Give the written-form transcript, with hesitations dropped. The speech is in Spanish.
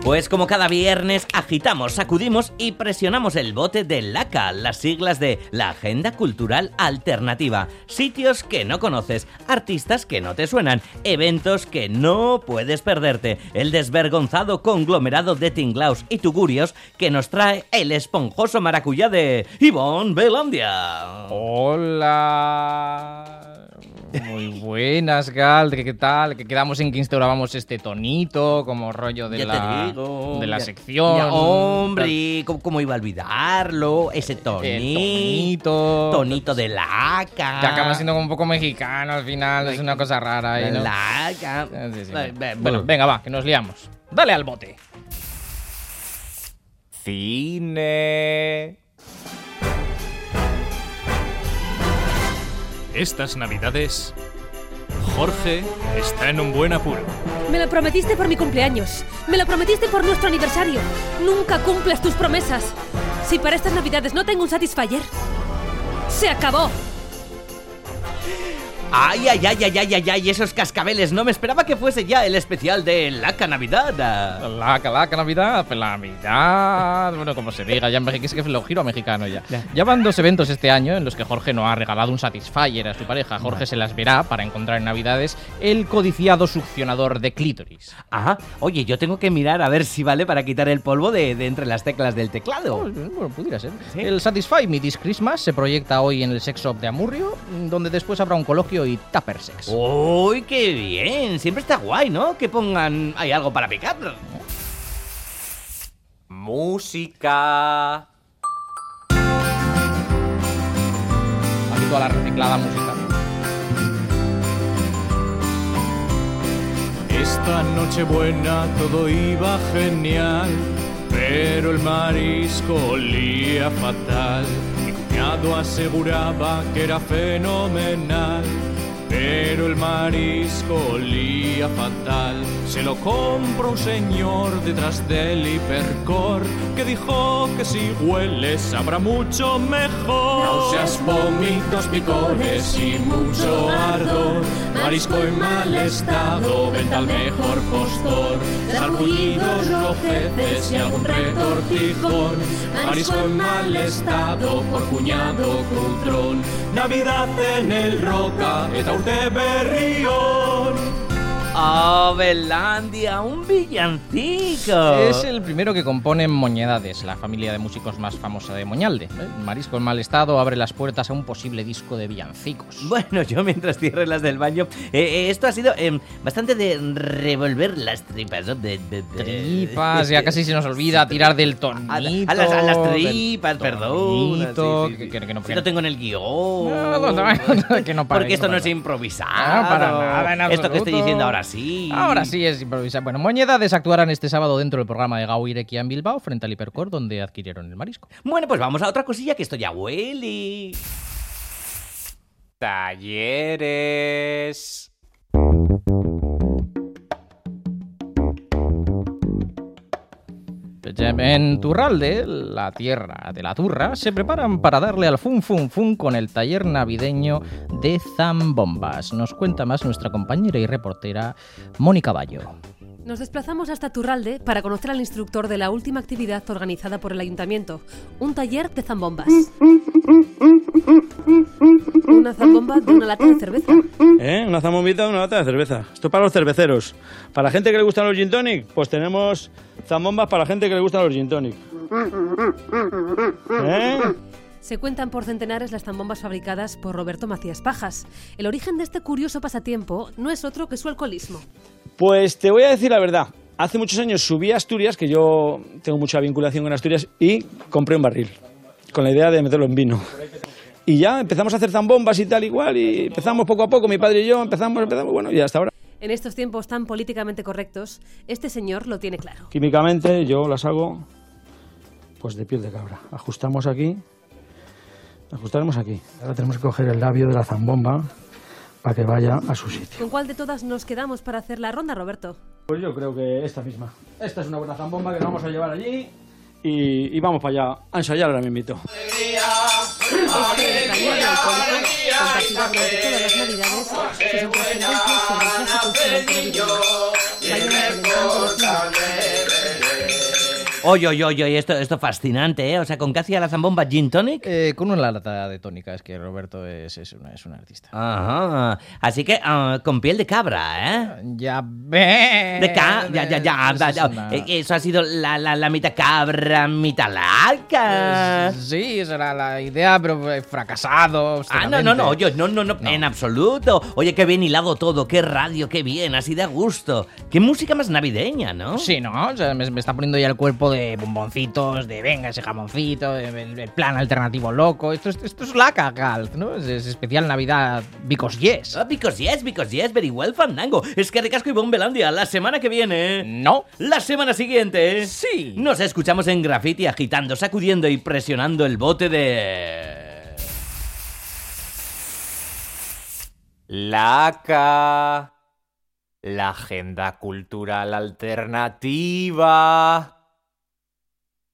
Pues como cada viernes agitamos, sacudimos y presionamos el bote de LACA, las siglas de la Agenda Cultural Alternativa. Sitios que no conoces, artistas que no te suenan, eventos que no puedes perderte. El desvergonzado conglomerado de tinglaos y tugurios que nos trae el esponjoso maracuyá de Ivonne Belandia. Hola. Muy buenas, Gal. ¿Qué tal? Que quedamos en que instaurábamos este tonito como rollo de la sección. Ya, hombre, ¿cómo iba a olvidarlo? Ese tonito. Tonito de LACA. Que acaba siendo como un poco mexicano al final. Es una cosa rara ahí, ¿no? LACA. Sí. Bueno, venga, va, que nos liamos. Dale al bote. Cine. Estas navidades, Jorge está en un buen apuro. Me lo prometiste por mi cumpleaños. Me lo prometiste por nuestro aniversario. Nunca cumples tus promesas. Si para estas navidades no tengo un Satisfyer, ¡se acabó! ¡Ay, esos cascabeles! No me esperaba que fuese ya el especial de LACA Navidad. LACA Navidad, pues la Navidad. Bueno, como se diga, ya en México es que lo giro a mexicano ya. Ya van 2 eventos este año en los que Jorge no ha regalado un Satisfyer a su pareja. Jorge se las verá para encontrar en Navidades el codiciado succionador de clítoris. Ajá. Oye, yo tengo que mirar a ver si vale para quitar el polvo de entre las teclas del teclado. Bueno, pudiera ser. ¿Sí? El Satisfy Me This Christmas se proyecta hoy en el Sex Shop de Amurrio, donde después habrá un coloquio y tupper sex. ¡Uy, qué bien! Siempre está guay, ¿no? Que pongan... hay algo para picar. Música. Aquí toda la reciclada música. Esta Nochebuena todo iba genial, pero el marisco olía fatal. Mi cuñado aseguraba que era fenomenal, pero el marisco olía fatal. Se lo compró un señor detrás del Hipercor, que dijo que si huele sabrá mucho mejor. Náuseas, vómitos, picores y mucho ardor. Marisco en mal estado, venta al mejor postor. Sarpullidos, rojeces y algún retortijón. Marisco en mal estado, por cuñado cultrón. Navidad en el Roca, eta urte berrión. ¡Oh, Belandia! ¡Un villancico! Es el primero que compone Moñedades, la familia de músicos más famosa de Moñalde. Marisco en mal estado abre las puertas a un posible disco de villancicos. Bueno, yo mientras cierre las del baño, esto ha sido bastante de revolver las tripas, ¿no? Tripas, ya casi se nos olvida tirar del tonito. A las tripas, perdón. Sí. Que no, si lo tengo en el guión. Que no porque esto no es improvisado. No, para nada, en esto que estoy diciendo ahora Ahora sí es improvisar. Bueno, Moñedades actuarán este sábado dentro del programa de Gau Irekia en Bilbao, frente al Hipercor, donde adquirieron el marisco. Bueno, pues vamos a otra cosilla que esto ya huele. Talleres. En Turralde, la tierra de la turra, se preparan para darle al fun con el taller navideño de zambombas. Nos cuenta más nuestra compañera y reportera Mónica Bayo. Nos desplazamos hasta Turralde para conocer al instructor de la última actividad organizada por el ayuntamiento, un taller de zambombas. Una zambomba de una lata de cerveza. Una zambombita de una lata de cerveza. Esto es para los cerveceros. Para la gente que le gustan los gin tonic, pues tenemos zambombas para la gente que le gustan los gin tonic. Se cuentan por centenares las zambombas fabricadas por Roberto Macías Pajas. El origen de este curioso pasatiempo no es otro que su alcoholismo. Pues te voy a decir la verdad. Hace muchos años subí a Asturias, que yo tengo mucha vinculación con Asturias, y compré un barril, con la idea de meterlo en vino. Y ya empezamos a hacer zambombas y tal igual, y empezamos poco a poco, mi padre y yo, empezamos, bueno, y hasta ahora. En estos tiempos tan políticamente correctos, este señor lo tiene claro. Químicamente yo las hago pues de piel de cabra. Ajustamos aquí, ajustaremos aquí. Ahora tenemos que coger el labio de la zambomba para que vaya a su sitio. ¿Con cuál de todas nos quedamos para hacer la ronda, Roberto? Pues yo creo que esta misma. Esta es una buena zambomba que nos vamos a llevar allí y vamos para allá a ensayar ahora mismito. Este taller alcohólico compartirá durante todas las navidades sus impresionantes sobre el clásico instrumento navideño. Vayan implementando los niños. Oye, esto fascinante, ¿eh? O sea, ¿con qué hacía la zambomba? ¿Gin tonic? Con una lata de tónica, es que Roberto es un artista. Ajá. Así que con piel de cabra, ¿eh? Ya ves. Ya. Eso ha sido la mitad cabra, mitad laca. Sí, esa era la idea, pero fracasado. No, oye, no, en absoluto. Oye, qué bien hilado todo, qué radio, qué bien, así de gusto. Qué música más navideña, ¿no? Sí, ¿no? O sea, me está poniendo ya el cuerpo de bomboncitos, de venga ese jamoncito, el plan alternativo loco. Esto es la cagal, ¿no? Es especial Navidad because yes. Because yes, very well, Fandango. Es que recasco y Bombelandia, la semana que viene. No. La semana siguiente. Sí. Nos escuchamos en Graffiti agitando, sacudiendo y presionando el bote de... La agenda cultural alternativa.